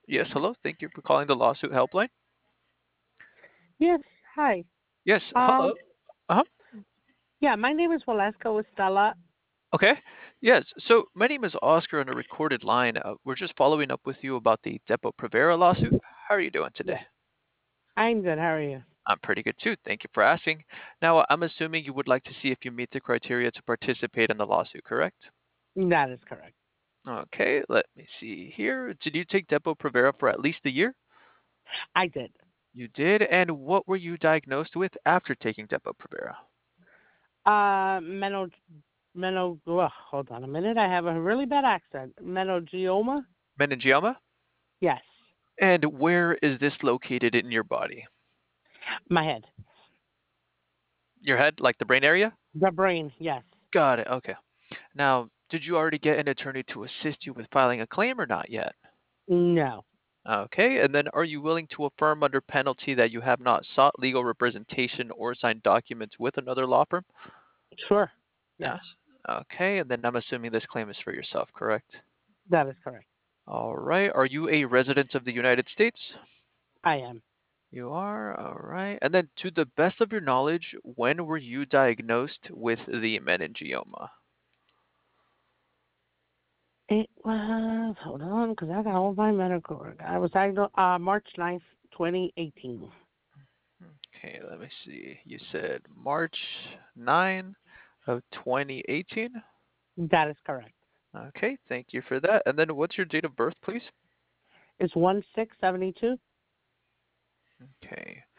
Yes, hello. Thank you for calling the lawsuit helpline. Yes, hi. Yes, Um, hello. Uh-huh. yeah, my name is Velasco Estela. Okay. Yes. So my name is Oscar on a recorded line. We're just following up with you about the Depo Provera lawsuit. How are you doing Yeah. today? I'm good. How are you? I'm pretty good too. Thank you for asking. Now, I'm assuming you would like to see if you meet the criteria to participate in the lawsuit, correct? That is correct. Okay, let me see here. Did you take Depo Provera for at least a year? I did. You did. And what were you diagnosed with after taking Depo Provera? Meno, hold on a minute. I have a really bad accent. Meningioma? Meningioma? Yes. And where is this located in your body? My head. Your head, like the brain area? The brain, yes. Got it. Okay. Now, did you already get an attorney to assist you with filing a claim or not yet? No. Okay. And then are you willing to affirm under penalty that you have not sought legal representation or signed documents with another law firm? Sure. Yes, Yes. Okay. And then I'm assuming this claim is for yourself, correct? that is correct. All right. Are you a resident of the United States? I am. You are. All right. And then, to the best of your knowledge, when were you diagnosed with the meningioma? It was, hold on, because I got all my medical. I was diagnosed March 9th, 2018. Okay, let me see. You said March 9 of 2018? That is correct. Okay, thank you for that. And then what's your date of birth, please? It's 1672. Okay,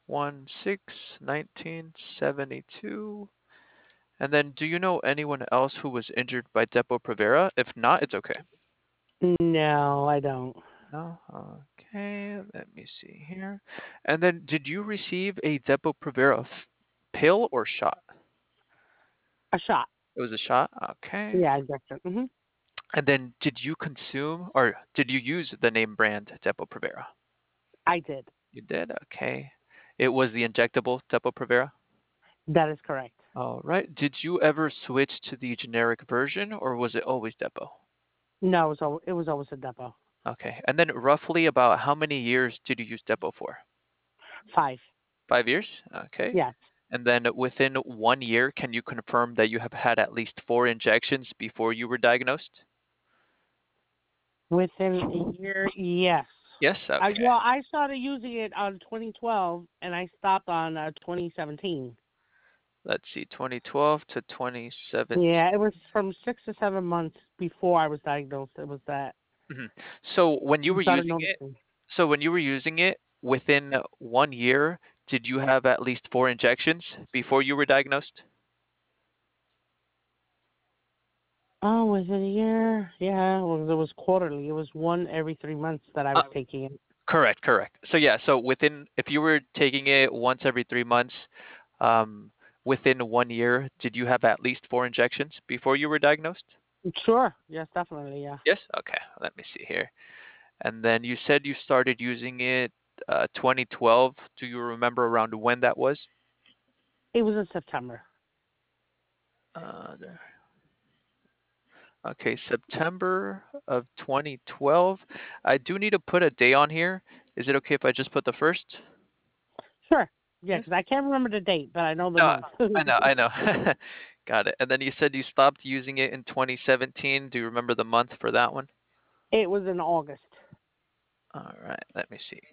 1/6/1972. And then do you know anyone else who was injured by Depo-Provera? If not, it's okay. No, I don't. No? Okay, let me see here. And then did you receive a Depo-Provera pill or shot? A shot. It was a shot? Okay. Yeah, injection. And then did you consume or did you use the name brand Depo-Provera? I did. You did? Okay. It was the injectable Depo-Provera? That is correct. All right. Did you ever switch to the generic version or was it always Depo? No, it was always a depot. Okay. And then roughly about how many years did you use Depo for? 5. 5 years? Okay. Yes. And then within 1 year, can you confirm that you have had at least 4 injections before you were diagnosed? Within a year, yes. Yes? Okay. I started using it on 2012 and I stopped on 2017. Let's see, 2012 to 2017. Yeah, it was from 6 to 7 months before I was diagnosed. It was that Mhm. So when you I were started using it, noticing. within 1 year, did you have at least 4 injections before you were diagnosed? Oh, was it a year? Yeah, it was quarterly. It was one every 3 months that I Uh, was taking it. correct, correct. So yeah, so within if you were taking it once every 3 months, um, within 1 year, did you have at least 4 injections before you were diagnosed? Sure. Yes, definitely. Yeah. Yes. Okay. Let me see here. And then you said you started using it 2012. Do you remember around when that was? It was in September. There. Okay, September of 2012. I do need to put a day on here. Is it okay if I just put the first? Sure. Yeah, Yes. because I can't remember the date, but I know the No, month. I know, I know. Got it. And then you said you stopped using it in 2017. Do you remember the month for that one? It was in August. All right, let me see.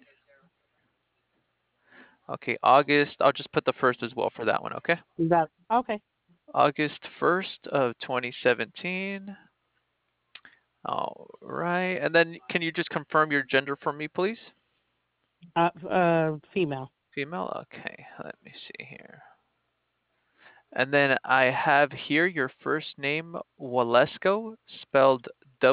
Okay, August. I'll just put the first as well for that one, okay? That okay? August 1st of 2017. All right. And then can you just confirm your gender for me, please? Female. Female? Okay, let me see here. And then I have here your first name, Walesco, spelled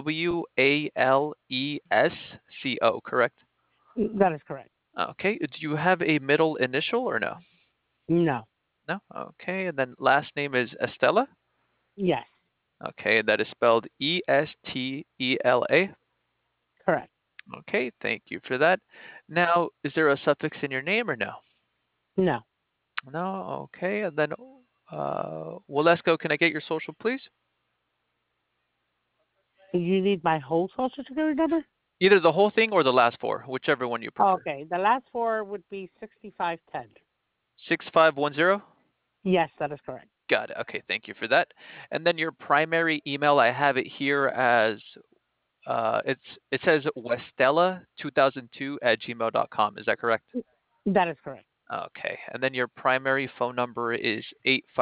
Walesco, correct? That is correct. Okay. Do you have a middle initial or no? No. No? Okay. And then last name is Estella? Yes. Okay. That is spelled Estela. Correct. Okay. Thank you for that. Now, is there a suffix in your name or no? No. No? Okay. And then, Walesco, can I get your social, please? You need my whole social security number? Either the whole thing or the last four, whichever one you prefer. Okay, the last four would be 6510. 6510? Yes, that is correct. Got it. Okay, thank you for that. And then your primary email, I have it here as it says westella2002 at gmail.com. Is that correct? That is correct. Okay. And then your primary phone number is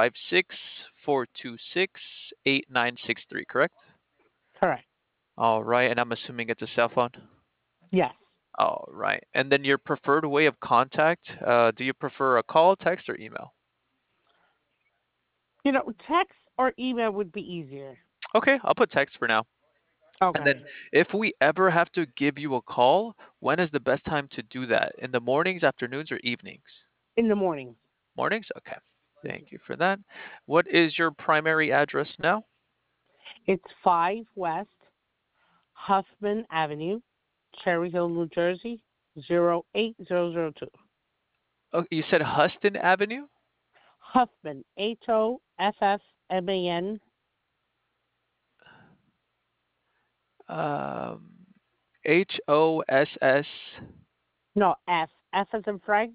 856-426-8963, correct? Correct. All right. And I'm assuming it's a cell phone. Yes. All right. And then your preferred way of contact, do you prefer a call, text, or email? Text or email would be easier. Okay, I'll put text for now. And Okay. then if we ever have to give you a call, when is the best time to do that? In the mornings, afternoons, or evenings? In the morning. Mornings? Okay. Thank you for that. What is your primary address now? It's 5 West Huffman Avenue, Cherry Hill, New Jersey, 08002. Oh, you said Huston Avenue? Huffman, Hoffman. Um, HOSS. No, F. F as in Frank.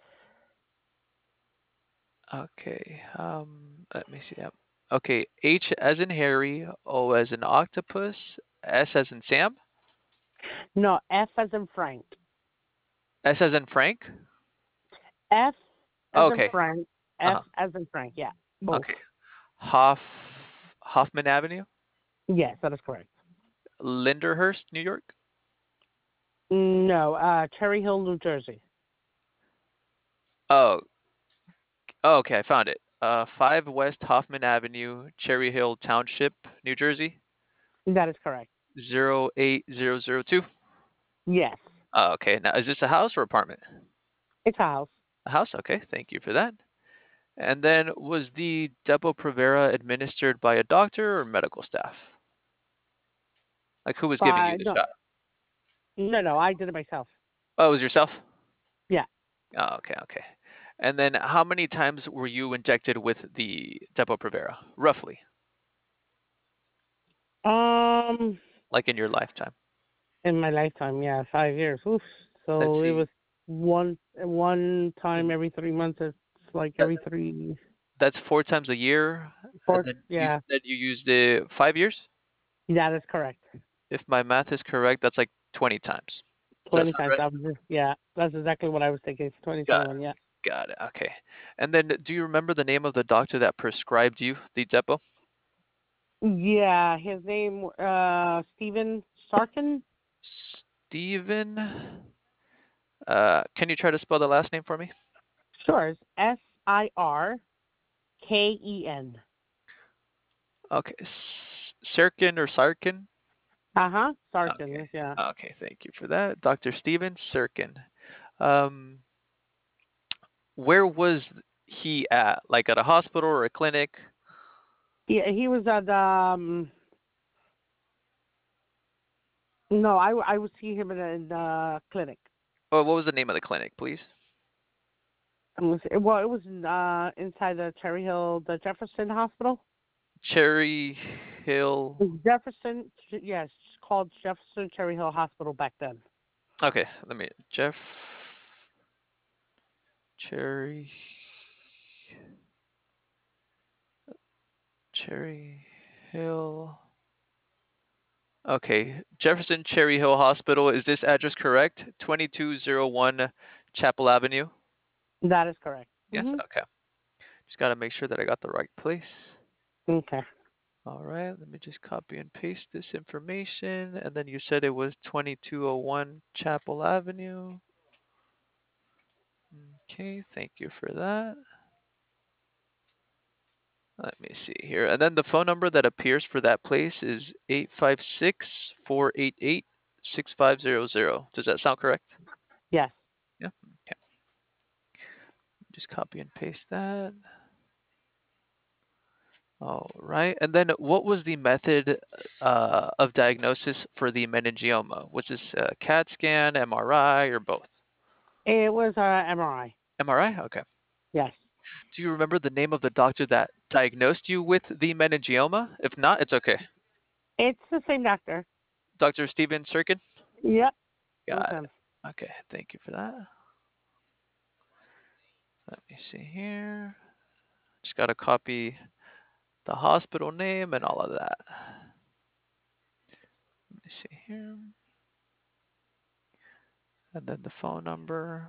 Okay. Let me see. Okay. H as in Harry, O as in octopus, S as in Sam, No, F as in Frank. S as in Frank. F as in Okay. Frank. F Uh-huh. as in Frank. Yeah, both. Okay. Hoffman Avenue, Yes, that is correct. Linderhurst, New York. No, Cherry Hill, New Jersey. Oh, okay, I found it. 5 West Hoffman Avenue, Cherry Hill Township, New Jersey, That is correct. 08002. Yes, Okay, now is this a house or apartment? it's a house. A house? Okay, thank you for that. And then was the Depo-Provera administered by a doctor or medical staff? Like who was giving you Five. the No, shot? no, I did it myself. Oh, it was yourself? Yeah. Oh, okay, okay. And then how many times were you injected with the Depo-Provera, roughly, Um, like in your lifetime? in my lifetime, yeah, 5 years. Oof. Let's So it see. was one time Mm, every 3 months. It's like That, every three, that's 4 times a year, and four. then you Yeah, said you used it 5 years? that is correct. If my math is correct, that's like 20 times. Does that 20 sound times. right? Yeah, that's exactly what I was thinking. It's Got 2021. Yeah. got it. Okay. And then do you remember the name of the doctor that prescribed you the Depo? Yeah, his name, Steven Sarkin. Steven. Can you try to spell the last name for me? Sure, it's Sirken. Okay. Sirkin or Sarkin? Sarkin. Okay. Yeah. Okay, thank you for that. Dr. Steven Sirkin. Um, where was he at? Like at a hospital or a clinic? Yeah, he was at No, I would see him in the clinic. Oh, what was the name of the clinic, please? Well, it was inside the Cherry Hill, the Jefferson Hospital. Cherry Hill. Jefferson, yes, it's called Jefferson Cherry Hill Hospital back then. Okay, let me. Cherry. Cherry Hill. Okay, Jefferson Cherry Hill Hospital. Is this address correct? 2201 Chapel Avenue? That is correct. Yes? Okay. Just got to make sure that I got the right place. Okay. All right, let me just copy and paste this information. And then you said it was 2201 Chapel Avenue. Okay, thank you for that. Let me see here. And then the phone number that appears for that place is 856-488-6500. Does that sound correct? Yes. Yeah. Okay. Just copy and paste that. All right. And then what was the method of diagnosis for the meningioma? Was this a CAT scan, MRI, or both? It was MRI. MRI? Okay. Yes. Do you remember the name of the doctor that diagnosed you with the meningioma? If not, it's okay. It's the same doctor. Dr. Steven Sirkin? Yep. Got Okay. it. Okay, thank you for that. Let me see here. Just got to copy the hospital name and all of that. Let me see here. And then the phone number.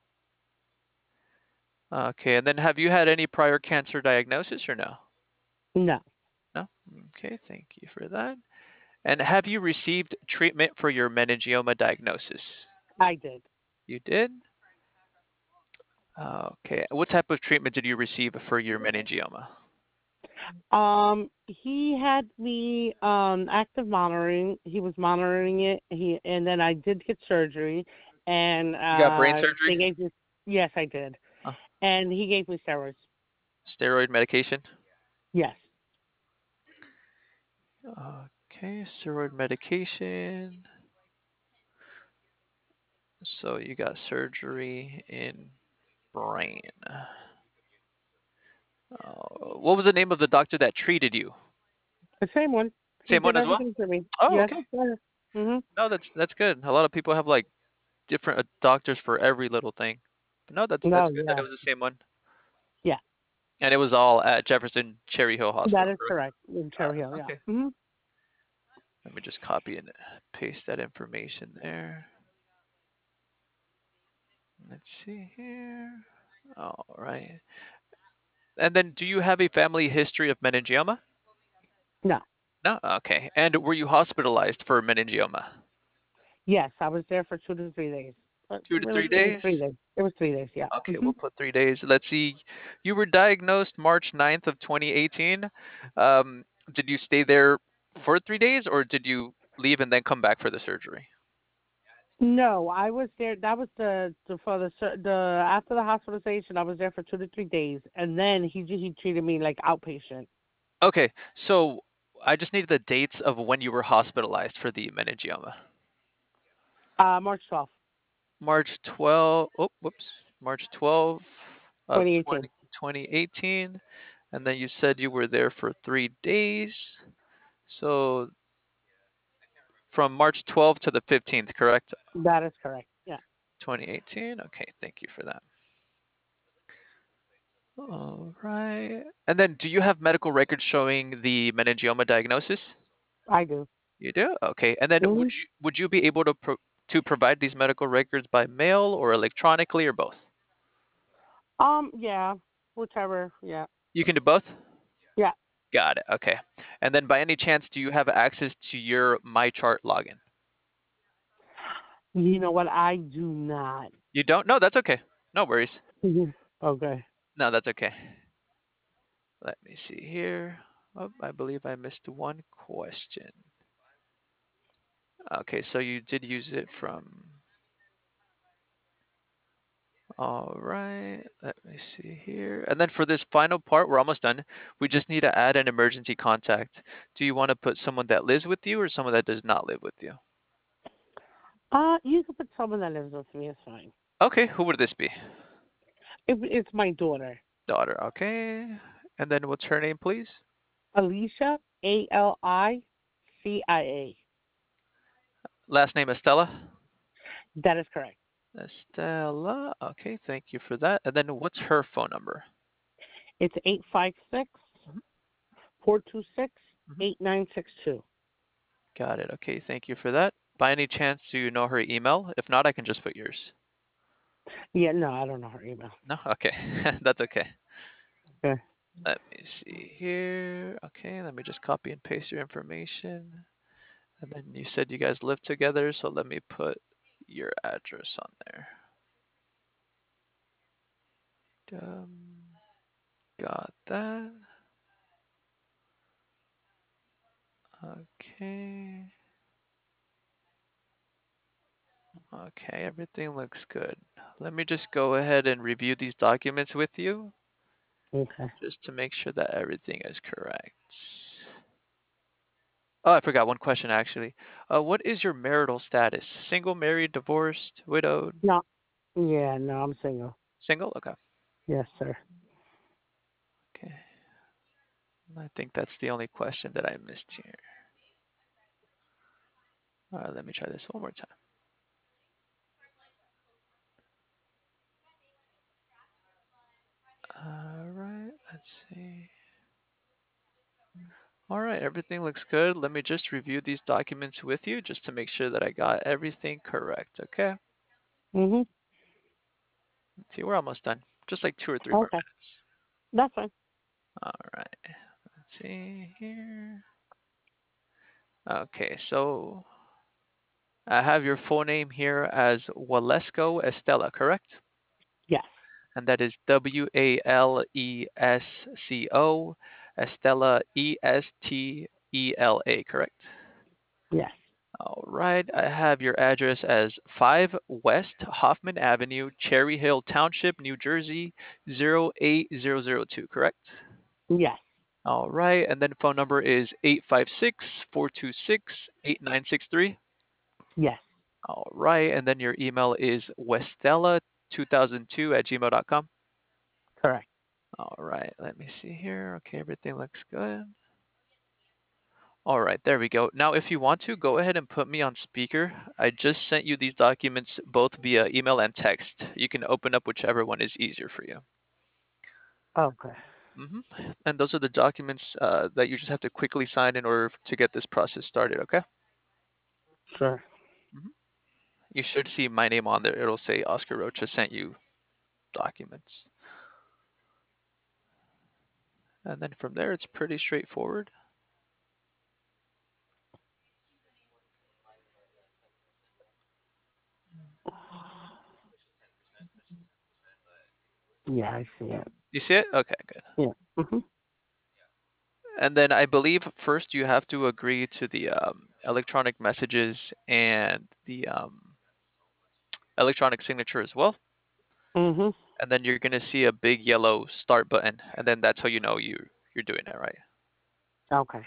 Okay, and then have you had any prior cancer diagnosis or no? No, No? Okay, thank you for that. And have you received treatment for your meningioma diagnosis? I did. You did? Okay. What type of treatment did you receive for your meningioma? He had me active monitoring. He was monitoring it. And then I did get surgery, and You got brain they surgery? gave me. Yes, I did. Oh, And he gave me steroids. steroid medication? Yes. Okay, steroid medication. So you got surgery in brain. What was the name of the doctor that treated you? The same one. He Same did one as well? everything for me. Oh, Yes. okay. Mhm. No, that's good. A lot of people have like different doctors for every little thing. But no, that's No, good that it yeah. was the same one. Yeah. And it was all at Jefferson Cherry Hill That Hospital, is correct? correct. In Cherry Hill, yeah. Okay. Mhm. Let me just copy and paste that information there. Let's see here. All right. And then do you have a family history of meningioma? No. No? Okay. And were you hospitalized for meningioma? Yes, I was there for 2 to 3 days. But 2 to 3 really, it was days? 3 days. It was 3 days, yeah. Okay, we'll Mhm. put 3 days. Let's see. You were diagnosed March 9th of 2018. Um, did you stay there for 3 days or did you leave and then come back for the surgery? No, I was there. That was the for the after the hospitalization. I was there for 2 to 3 days, and then he treated me like outpatient. Okay, so I just need the dates of when you were hospitalized for the meningioma. March 12th, March 12th, oh, whoops, March 12th of 2018. 2018. And then you said you were there for 3 days. So from March 12th to the 15th, correct? That is correct. Yeah. 2018. Okay, thank you for that. All right. And then do you have medical records showing the meningioma diagnosis? I do. You do? Okay. And then Hmm. would you be able to provide these medical records by mail or electronically or both? Yeah, whichever. Yeah. You can do both? Yeah. Got it. Okay. And then by any chance, do you have access to your MyChart login? You know what? I do not. You don't? No, that's okay. No worries. Mhm. Okay. No, that's okay. Let me see here. Oh, I believe I missed one question. Okay, so you did use it from. All right, let me see here. And then for this final part, we're almost done. We just need to add an emergency contact. Do you want to put someone that lives with you or someone that does not live with you? You can put someone that lives with me. It's fine. Okay, who would this be? It's my daughter, Daughter, okay. And then what's her name, please? Alicia. Alicia. Last name Estella? That is correct. Estella, okay, thank you for that. And then what's her phone number? It's 856 Mhm, 426 mhm. 8962. Got it. Okay, thank you for that. By any chance, do you know her email? If not, I can just put yours. Yeah, no, I don't know her email. No? Okay, that's okay. Okay. Let me see here. Okay, let me just copy and paste your information. And then you said you guys live together, so let me put your address on there. Got that. Okay. Okay, everything looks good. Let me just go ahead and review these documents with you Okay. just to make sure that everything is correct. Oh, I forgot one question actually. What is your marital status? Single, married, divorced, widowed, No. Yeah, no, I'm single. single? Okay. Yes, sir. Okay. I think that's the only question that I missed here. All right, let me try this one more time. All right, let's see. All right, everything looks good. Let me just review these documents with you just to make sure that I got everything correct, okay? Mhm. Let's see, we're almost done. Just like 2 or 3 more Okay. minutes. That's fine. All right, let's see here. Okay, so I have your full name here as Walesko Estela, correct? Yes. And that is Walesco Estela Estela, correct? Yes. All right, I have your address as 5 West Hoffman Avenue, Cherry Hill Township, New Jersey 08002, correct? Yes. All right, and then phone number is 856-426-8963. Yes. All right, and then your email is westella2002@gmail.com. Correct. All right, let me see here. Okay, everything looks good. All right, there we go. Now, if you want to, go ahead and put me on speaker. I just sent you these documents both via email and text. You can open up whichever one is easier for you. Okay. And those are the documents that you just have to quickly sign in order to get this process started, okay? Sure. Mhm. You should see my name on there. It'll say Oscar Rocha sent you documents. And then from there, it's pretty straightforward. Yeah, I see it. You see it? Okay, good. Yeah. Mhm. And then I believe first you have to agree to the electronic messages and the electronic signature as well. Mhm. And then you're gonna see a big yellow start button, and then that's how you know you're doing it right. Okay.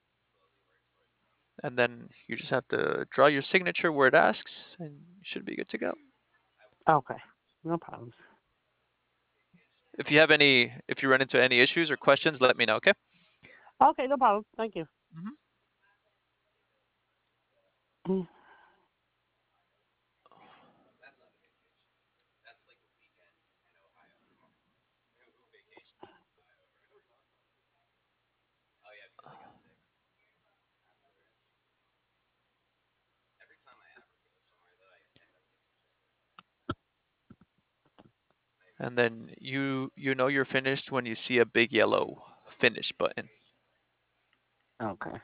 And then you just have to draw your signature where it asks, and you should be good to go. Okay. No problems. If you run into any issues or questions, let me know, okay? Okay, no problem. Thank you. hmm Mm. And then you know you're finished when you see a big yellow finish button. Okay.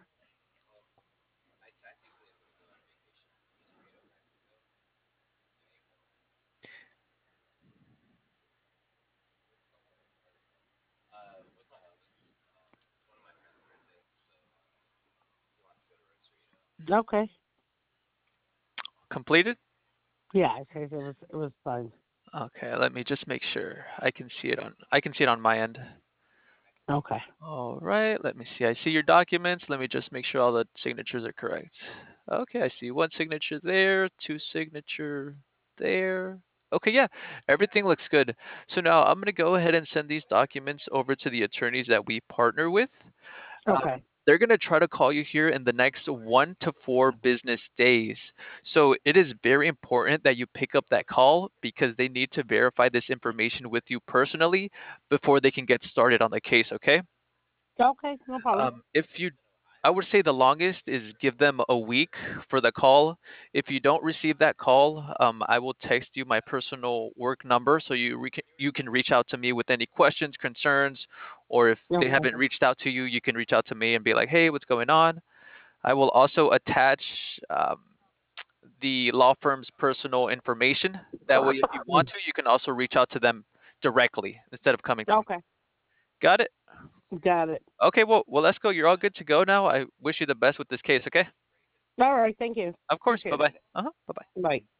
Okay. Completed? Yeah, it was fine. Okay, let me just make sure I can see it on my end. Okay. All right, let me see. I see your documents. Let me just make sure all the signatures are correct. Okay, I see one signature there, two signature there. Okay, yeah, everything looks good. So now I'm gonna go ahead and send these documents over to the attorneys that we partner with. Okay. They're going to try to call you here in the next 1 to 4 business days. So it is very important that you pick up that call because they need to verify this information with you personally before they can get started on the case, okay? Okay. No problem. If you I would say the longest is give them a week for the call. If you don't receive that call, I will text you my personal work number so you can reach out to me with any questions, concerns, or if they Okay. haven't reached out to you, you can reach out to me and be like, "Hey, what's going on?" I will also attach the law firm's personal information. That way, if you want to, you can also reach out to them directly instead of coming to me. Okay. Got it? Got it. Okay, well, let's go. You're all good to go now. I wish you the best with this case, okay? All right. Thank you. Of course. Appreciate it. Bye-bye. Uh-huh. Bye-bye. Bye.